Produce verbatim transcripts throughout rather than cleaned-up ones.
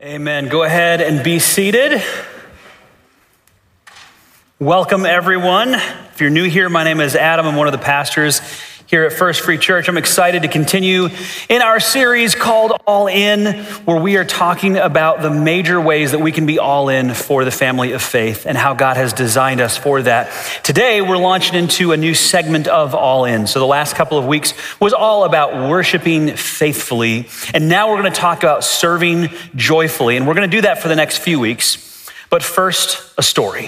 Amen. Go ahead and be seated. Welcome, everyone. If you're new here, my name is Adam. I'm one of the pastors here at First Free Church. I'm excited to continue in our series called All In, where we are talking about the major ways that we can be all in for the family of faith and how God has designed us for that. Today, we're launching into a new segment of All In. So the last couple of weeks was all about worshiping faithfully. And now we're going to talk about serving joyfully. And we're going to do that for the next few weeks. But first, a story.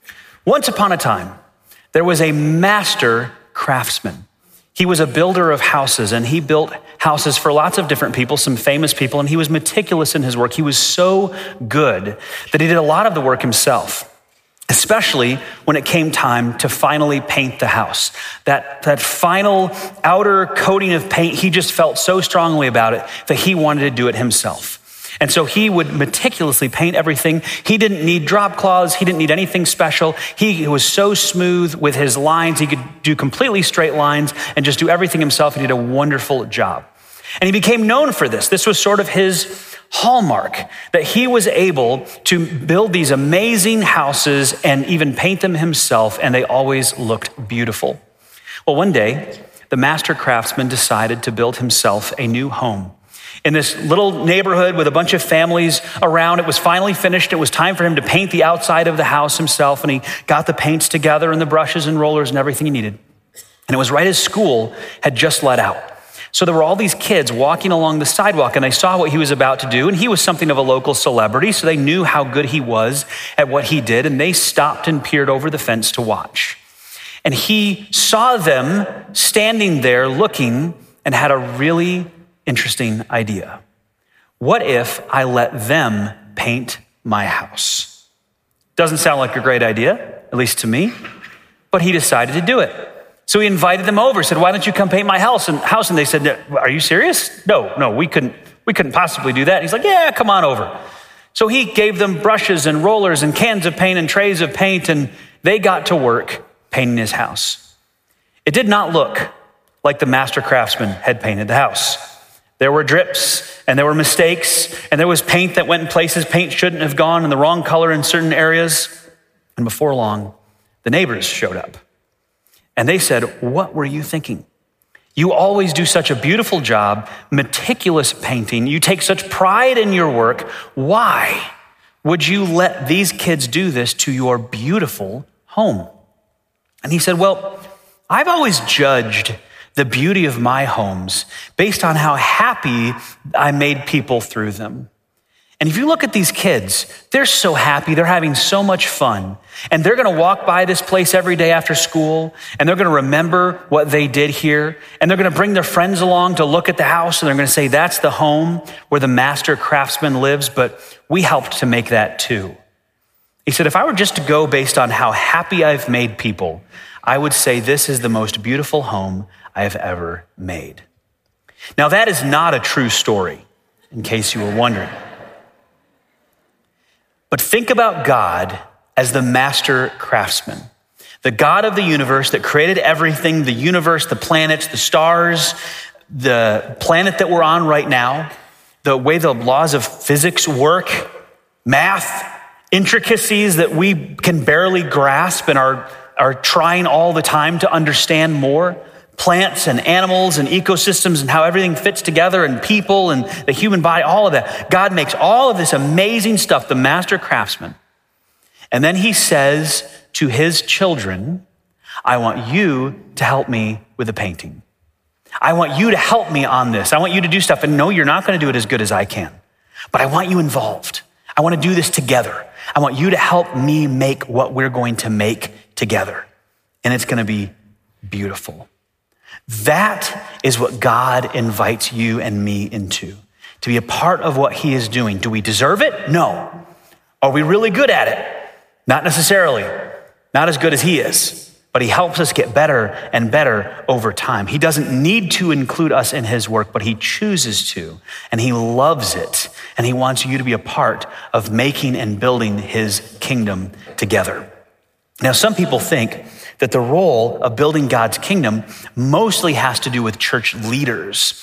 Once upon a time, there was a master craftsman. He was a builder of houses, and he built houses for lots of different people, some famous people, and he was meticulous in his work. He was so good that he did a lot of the work himself, especially when it came time to finally paint the house. That, that final outer coating of paint, he just felt so strongly about it that he wanted to do it himself. And so he would meticulously paint everything. He didn't need drop cloths. He didn't need anything special. He was so smooth with his lines. He could do completely straight lines and just do everything himself. He did a wonderful job. And he became known for this. This was sort of his hallmark, that he was able to build these amazing houses and even paint them himself, and they always looked beautiful. Well, one day, the master craftsman decided to build himself a new home. In this little neighborhood with a bunch of families around, it was finally finished. It was time for him to paint the outside of the house himself, and he got the paints together and the brushes and rollers and everything he needed. And it was right as school had just let out. So there were all these kids walking along the sidewalk, and they saw what he was about to do, and he was something of a local celebrity, so they knew how good he was at what he did, and they stopped and peered over the fence to watch. And he saw them standing there looking and had a really interesting idea. What if I let them paint my house? Doesn't sound like a great idea, at least to me, but he decided to do it. So he invited them over, said, why don't you come paint my house? And house? And they said, are you serious? No, no, we couldn't, we couldn't possibly do that. And he's like, yeah, come on over. So he gave them brushes and rollers and cans of paint and trays of paint, and they got to work painting his house. It did not look like the master craftsman had painted the house. There were drips, and there were mistakes, and there was paint that went in places paint shouldn't have gone, and the wrong color in certain areas. And before long, the neighbors showed up. And they said, what were you thinking? You always do such a beautiful job, meticulous painting. You take such pride in your work. Why would you let these kids do this to your beautiful home? And he said, well, I've always judged the beauty of my homes based on how happy I made people through them. And if you look at these kids, they're so happy, they're having so much fun, and they're gonna walk by this place every day after school, and they're gonna remember what they did here, and they're gonna bring their friends along to look at the house, and they're gonna say, that's the home where the master craftsman lives, but we helped to make that too. He said, if I were just to go based on how happy I've made people, I would say this is the most beautiful home I have ever made. Now, that is not a true story, in case you were wondering. But think about God as the master craftsman, the God of the universe that created everything, the universe, the planets, the stars, the planet that we're on right now, the way the laws of physics work, math, intricacies that we can barely grasp and are, are trying all the time to understand more. Plants and animals and ecosystems and how everything fits together, and people and the human body, all of that. God makes all of this amazing stuff, the master craftsman. And then he says to his children, I want you to help me with the painting. I want you to help me on this. I want you to do stuff. And no, you're not going to do it as good as I can, but I want you involved. I want to do this together. I want you to help me make what we're going to make together. And it's going to be beautiful. That is what God invites you and me into, to be a part of what he is doing. Do we deserve it? No. Are we really good at it? Not necessarily. Not as good as he is, but he helps us get better and better over time. He doesn't need to include us in his work, but he chooses to, and he loves it, and he wants you to be a part of making and building his kingdom together. Now, some people think that the role of building God's kingdom mostly has to do with church leaders,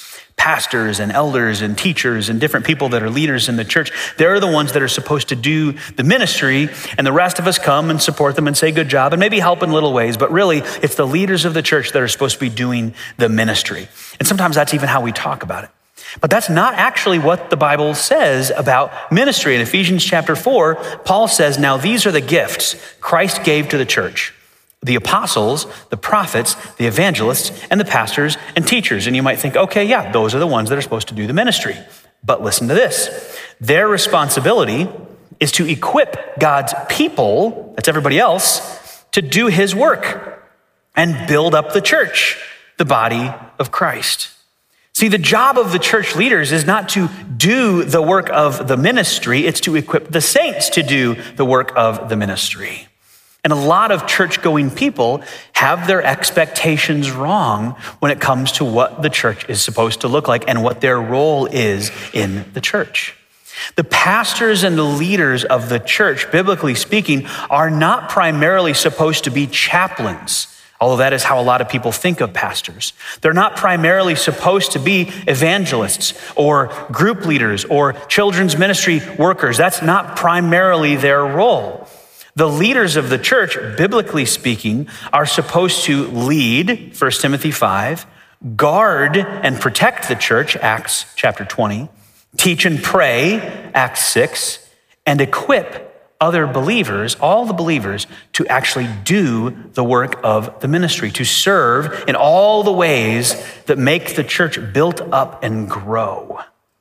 pastors and elders and teachers and different people that are leaders in the church. They're the ones that are supposed to do the ministry, and the rest of us come and support them and say good job and maybe help in little ways, but really it's the leaders of the church that are supposed to be doing the ministry. And sometimes that's even how we talk about it. But that's not actually what the Bible says about ministry. In Ephesians chapter four, Paul says, now these are the gifts Christ gave to the church: the apostles, the prophets, the evangelists, and the pastors and teachers. And you might think, okay, yeah, those are the ones that are supposed to do the ministry. But listen to this. Their responsibility is to equip God's people, that's everybody else, to do his work and build up the church, the body of Christ. See, the job of the church leaders is not to do the work of the ministry, it's to equip the saints to do the work of the ministry. And a lot of church-going people have their expectations wrong when it comes to what the church is supposed to look like and what their role is in the church. The pastors and the leaders of the church, biblically speaking, are not primarily supposed to be chaplains, although that is how a lot of people think of pastors. They're not primarily supposed to be evangelists or group leaders or children's ministry workers. That's not primarily their role. The leaders of the church, biblically speaking, are supposed to lead, First Timothy five, guard and protect the church, Acts chapter twenty, teach and pray, Acts six, and equip other believers, all the believers, to actually do the work of the ministry, to serve in all the ways that make the church built up and grow.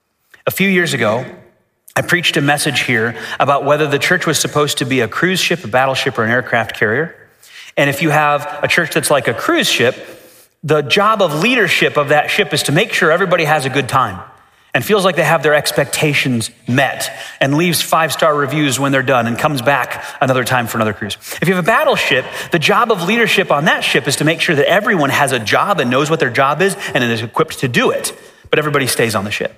A few years ago, I preached a message here about whether the church was supposed to be a cruise ship, a battleship, or an aircraft carrier. And if you have a church that's like a cruise ship, the job of leadership of that ship is to make sure everybody has a good time and feels like they have their expectations met and leaves five-star reviews when they're done and comes back another time for another cruise. If you have a battleship, the job of leadership on that ship is to make sure that everyone has a job and knows what their job is and is equipped to do it, but everybody stays on the ship.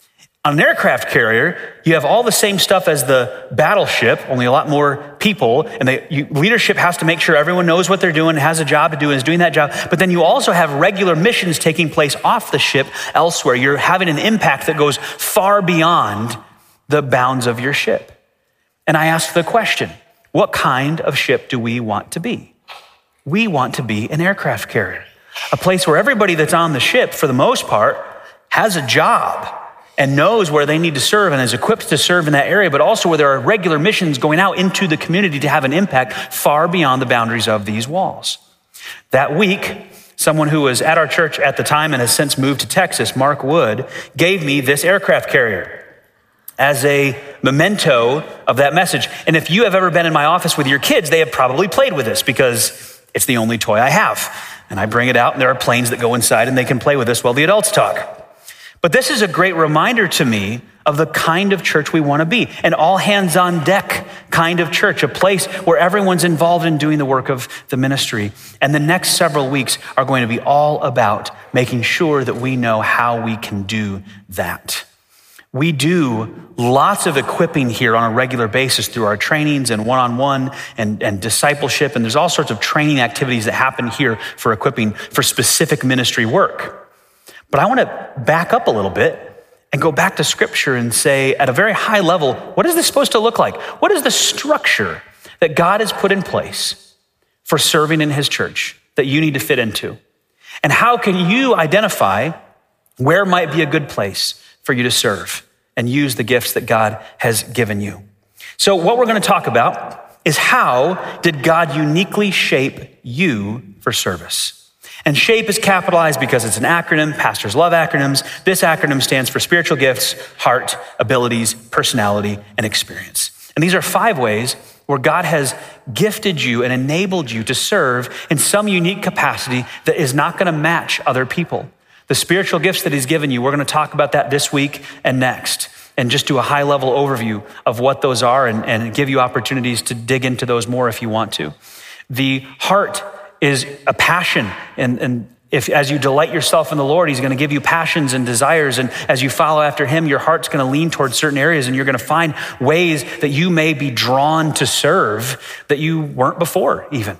On an aircraft carrier, you have all the same stuff as the battleship, only a lot more people, and they, you, leadership has to make sure everyone knows what they're doing, has a job to do, and is doing that job. But then you also have regular missions taking place off the ship elsewhere. You're having an impact that goes far beyond the bounds of your ship. And I ask the question, what kind of ship do we want to be? We want to be an aircraft carrier, a place where everybody that's on the ship, for the most part, has a job and knows where they need to serve and is equipped to serve in that area, but also where there are regular missions going out into the community to have an impact far beyond the boundaries of these walls. That week, someone who was at our church at the time and has since moved to Texas, Mark Wood, gave me this aircraft carrier as a memento of that message. And if you have ever been in my office with your kids, they have probably played with this because it's the only toy I have. And I bring it out and there are planes that go inside and they can play with this while the adults talk. But this is a great reminder to me of the kind of church we want to be, an all hands on deck kind of church, a place where everyone's involved in doing the work of the ministry. And the next several weeks are going to be all about making sure that we know how we can do that. We do lots of equipping here on a regular basis through our trainings and one-on-one and, and discipleship. And there's all sorts of training activities that happen here for equipping for specific ministry work. But I want to back up a little bit and go back to scripture and say, at a very high level, what is this supposed to look like? What is the structure that God has put in place for serving in his church that you need to fit into? And how can you identify where might be a good place for you to serve and use the gifts that God has given you? So what we're going to talk about is, how did God uniquely shape you for service? And SHAPE is capitalized because it's an acronym. Pastors love acronyms. This acronym stands for spiritual gifts, heart, abilities, personality, and experience. And these are five ways where God has gifted you and enabled you to serve in some unique capacity that is not going to match other people. The spiritual gifts that he's given you, we're going to talk about that this week and next, and just do a high level overview of what those are and, and give you opportunities to dig into those more if you want to. The heart is a passion, and, and if as you delight yourself in the Lord, he's going to give you passions and desires, and as you follow after him, your heart's going to lean towards certain areas, and you're going to find ways that you may be drawn to serve that you weren't before even.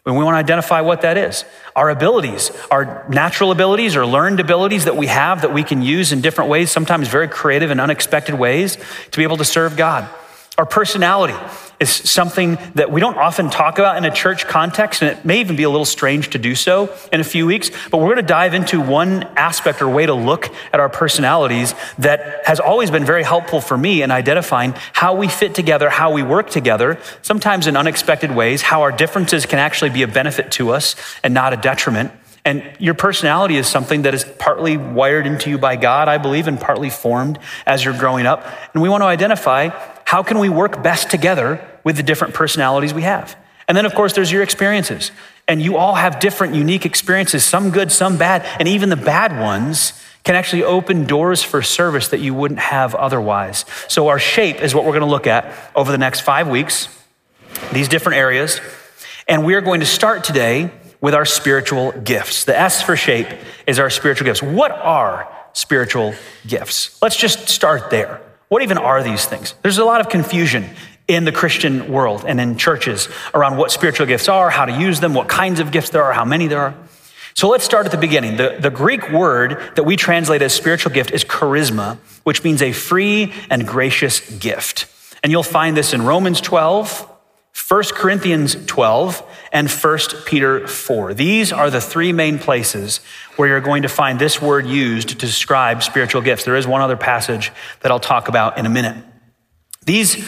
And we want to identify what that is. Our abilities, our natural abilities or learned abilities that we have that we can use in different ways, sometimes very creative and unexpected ways to be able to serve God. Our personality is something that we don't often talk about in a church context, and it may even be a little strange to do so in a few weeks, but we're going to dive into one aspect or way to look at our personalities that has always been very helpful for me in identifying how we fit together, how we work together, sometimes in unexpected ways, how our differences can actually be a benefit to us and not a detriment. And your personality is something that is partly wired into you by God, I believe, and partly formed as you're growing up. And we want to identify how can we work best together with the different personalities we have. And then, of course, there's your experiences. And you all have different, unique experiences, some good, some bad. And even the bad ones can actually open doors for service that you wouldn't have otherwise. So our shape is what we're going to look at over the next five weeks, these different areas. And we are going to start today with our spiritual gifts. The S for shape is our spiritual gifts. What are spiritual gifts? Let's just start there. What even are these things? There's a lot of confusion in the Christian world and in churches around what spiritual gifts are, how to use them, what kinds of gifts there are, how many there are. So let's start at the beginning. The, the Greek word that we translate as spiritual gift is charisma, which means a free and gracious gift. And you'll find this in Romans twelve, First Corinthians twelve, and First Peter four. These are the three main places where you're going to find this word used to describe spiritual gifts. There is one other passage that I'll talk about in a minute. These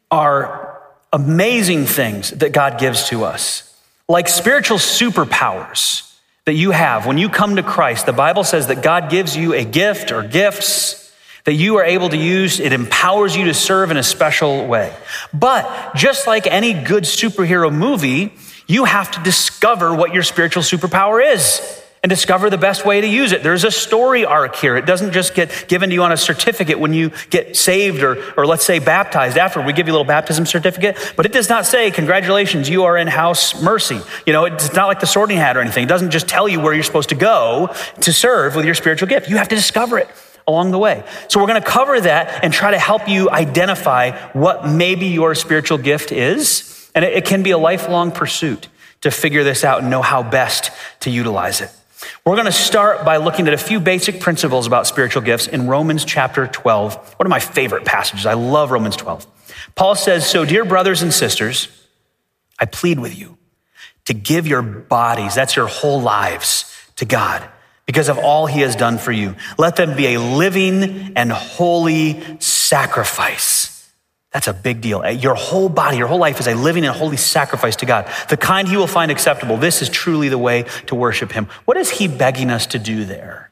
are amazing things that God gives to us, like spiritual superpowers that you have. When you come to Christ, the Bible says that God gives you a gift or gifts that you are able to use. It empowers you to serve in a special way. But just like any good superhero movie, you have to discover what your spiritual superpower is and discover the best way to use it. There's a story arc here. It doesn't just get given to you on a certificate when you get saved or, or let's say baptized. After we give you a little baptism certificate, but it does not say, congratulations, you are in house mercy. You know, it's not like the sorting hat or anything. It doesn't just tell you where you're supposed to go to serve with your spiritual gift. You have to discover it along the way. So we're going to cover that and try to help you identify what maybe your spiritual gift is. And it, it can be a lifelong pursuit to figure this out and know how best to utilize it. We're going to start by looking at a few basic principles about spiritual gifts in Romans chapter twelve. One of my favorite passages. I love Romans twelve. Paul says, so dear brothers and sisters, I plead with you to give your bodies, that's your whole lives, to God, because of all he has done for you. Let them be a living and holy sacrifice. That's a big deal. Your whole body, your whole life is a living and holy sacrifice to God, the kind he will find acceptable. This is truly the way to worship him. What is he begging us to do there?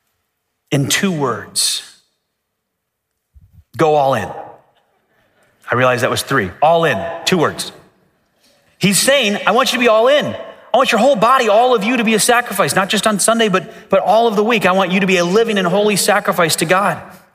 In two words, go all in. I realized that was three. All in, two words. He's saying, I want you to be all in. I want your whole body, all of you, to be a sacrifice, not just on Sunday, but, but all of the week. I want you to be a living and holy sacrifice to God.